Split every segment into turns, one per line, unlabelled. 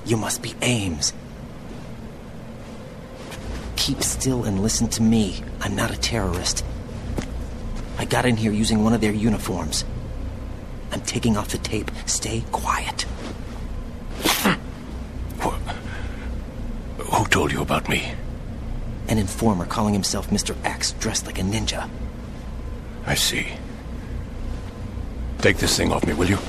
You must be Ames. Keep still and listen to me. I'm not a terrorist. I got in here using one of their uniforms. I'm taking off the tape. Stay quiet.
Who told you about me?
An informer calling himself Mr. X, dressed like a ninja.
I see. Take this thing off me, will you?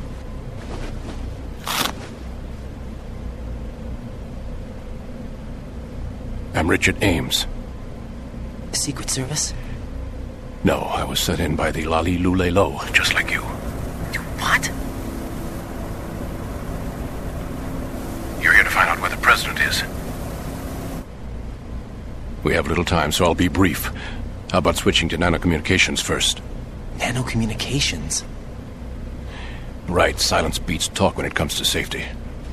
I'm Richard Ames.
Secret Service?
No, I was sent in by the Lali Lule Lo, just like you.
What?
You're here to find out where the president is. We have little time, so I'll be brief. How about switching to nanocommunications first?
Nanocommunications?
Right, silence beats talk when it comes to safety.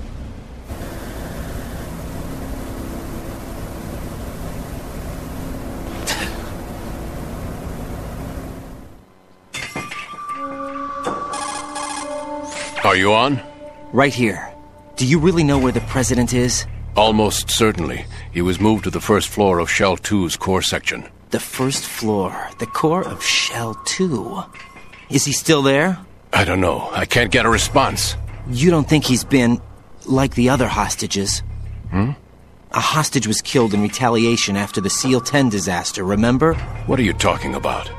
Are you on?
Right here. Do you really know where the president is?
Almost certainly. He was moved to the first floor of Shell 2's core section.
The first floor. The core of Shell 2. Is he still there?
I don't know. I can't get a response.
You don't think he's been like the other hostages?
Hmm?
A hostage was killed in retaliation after the SEAL 10 disaster, remember?
What are you talking about?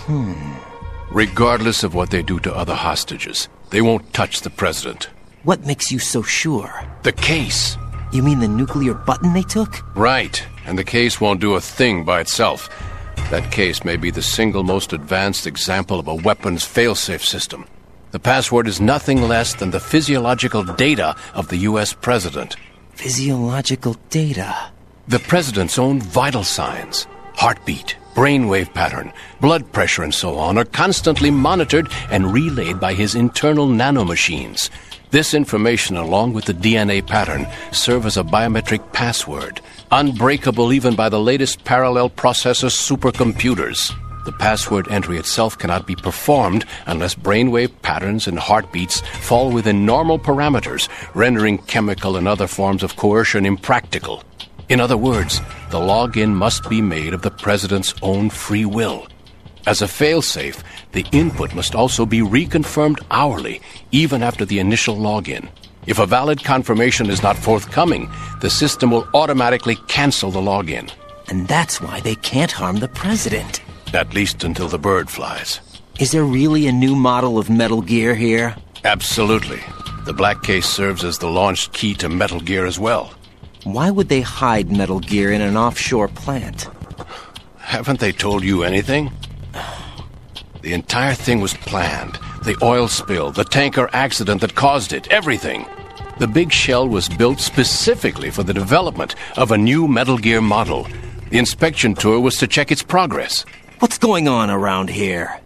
Regardless of what they do to other hostages, they won't touch the president.
What makes you so sure?
The case.
You mean the nuclear button they took?
Right. And the case won't do a thing by itself. That case may be the single most advanced example of a weapons failsafe system. The password is nothing less than the physiological data of the U.S. president.
Physiological data?
The president's own vital signs, heartbeat, brainwave pattern, blood pressure, and so on, are constantly monitored and relayed by his internal nanomachines. This information, along with the DNA pattern, serve as a biometric password, unbreakable even by the latest parallel processor supercomputers. The password entry itself cannot be performed unless brainwave patterns and heartbeats fall within normal parameters, rendering chemical and other forms of coercion impractical. In other words, the login must be made of the president's own free will. As a failsafe, the input must also be reconfirmed hourly, even after the initial login. If a valid confirmation is not forthcoming, the system will automatically cancel the login.
And that's why they can't harm the president.
At least until the bird flies.
Is there really a new model of Metal Gear here?
Absolutely. The black case serves as the launch key to Metal Gear as well.
Why would they hide Metal Gear in an offshore plant?
Haven't they told you anything? The entire thing was planned. The oil spill, the tanker accident that caused it, everything. The big shell was built specifically for the development of a new Metal Gear model. The inspection tour was to check its progress.
What's going on around here?